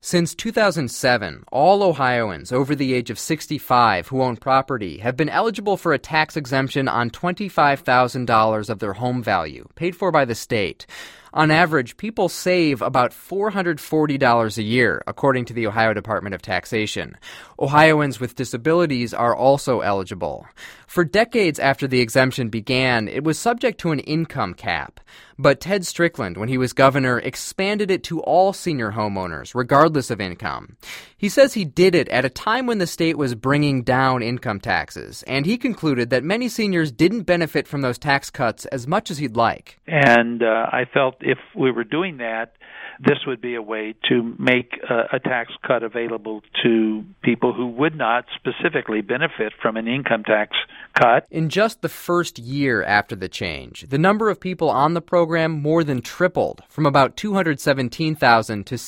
Since 2007, all Ohioans over the age of 65 who own property have been eligible for a tax exemption on $25,000 of their home value, paid for by the state. On average, people save about $440 a year, according to the Ohio Department of Taxation. Ohioans with disabilities are also eligible. For decades after the exemption began, it was subject to an income cap. But Ted Strickland, when he was governor, expanded it to all senior homeowners, regardless of income. He says he did it at a time when the state was bringing down income taxes, and he concluded that many seniors didn't benefit from those tax cuts as much as he'd like. And I felt if we were doing that, this would be a way to make a tax cut available to people who would not specifically benefit from an income tax cut. In just the first year after the change, the number of people on the program more than tripled, from about 217,000 to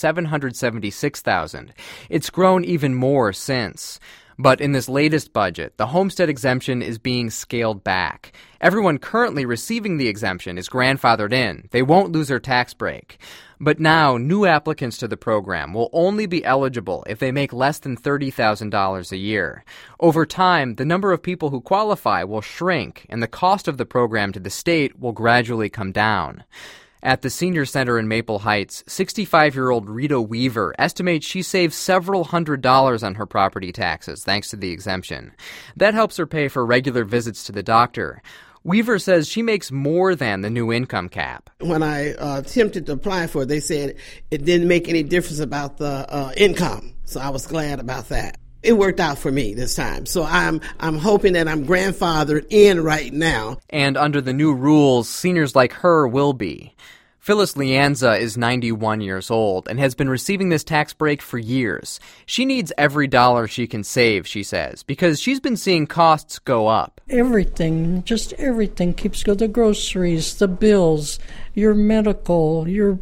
776,000. It's grown even more since. But in this latest budget, the homestead exemption is being scaled back. Everyone currently receiving the exemption is grandfathered in. They won't lose their tax break. But now, new applicants to the program will only be eligible if they make less than $30,000 a year. Over time, the number of people who qualify will shrink, and the cost of the program to the state will gradually come down. At the Senior Center in Maple Heights, 65-year-old Rita Weaver estimates she saves several $100s on her property taxes thanks to the exemption. That helps her pay for regular visits to the doctor. Weaver says she makes more than the new income cap. When I attempted to apply for it, they said it didn't make any difference about the income, so I was glad about that. It worked out for me this time, so I'm hoping that I'm grandfathered in right now. And under the new rules, seniors like her will be. Phyllis Lianza is 91 years old and has been receiving this tax break for years. She needs every dollar she can save, she says, because she's been seeing costs go up. Everything, just everything keeps going. The groceries, the bills, your medical, your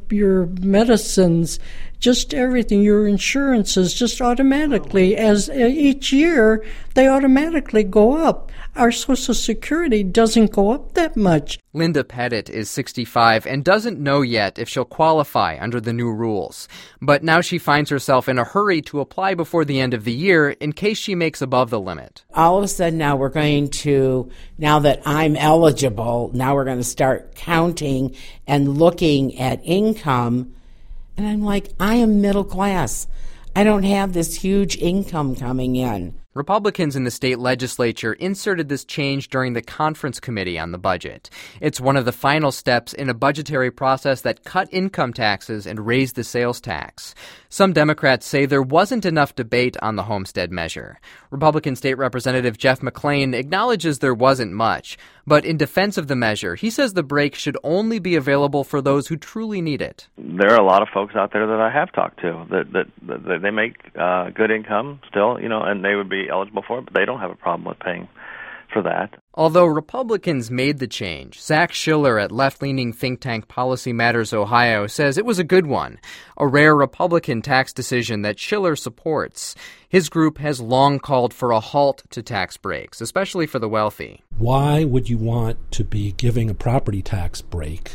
medicines, just everything, your insurances just automatically, as each year, they automatically go up. Our Social Security doesn't go up that much. Linda Pettit is 65 and doesn't know yet if she'll qualify under the new rules. But now she finds herself in a hurry to apply before the end of the year in case she makes above the limit. All of a sudden now we're going to, now that I'm eligible, now we're going to start counting and looking at income. And I'm like, I am middle class. I don't have this huge income coming in. Republicans in the state legislature inserted this change during the conference committee on the budget. It's one of the final steps in a budgetary process that cut income taxes and raised the sales tax. Some Democrats say there wasn't enough debate on the homestead measure. Republican State Representative Jeff McLean acknowledges there wasn't much, but in defense of the measure, he says the break should only be available for those who truly need it. There are a lot of folks out there that I have talked to that they make good income still, and they would be eligible for it, but they don't have a problem with paying for that. Although Republicans made the change, Zach Schiller at left-leaning think tank Policy Matters Ohio says it was a good one, a rare Republican tax decision that Schiller supports. His group has long called for a halt to tax breaks, especially for the wealthy. Why would you want to be giving a property tax break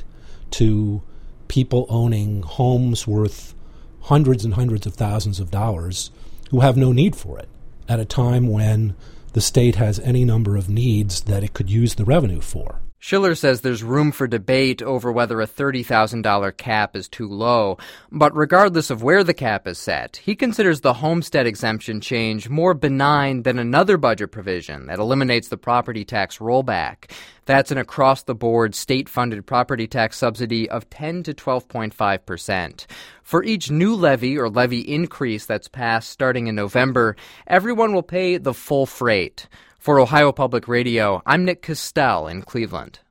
to people owning homes worth hundreds and hundreds of thousands of dollars who have no need for it at a time when the state has any number of needs that it could use the revenue for? Schiller says there's room for debate over whether a $30,000 cap is too low, but regardless of where the cap is set, he considers the homestead exemption change more benign than another budget provision that eliminates the property tax rollback. That's an across-the-board state-funded property tax subsidy of 10 to 12.5%. For each new levy or levy increase that's passed starting in November, everyone will pay the full freight. For Ohio Public Radio, I'm Nick Costell in Cleveland.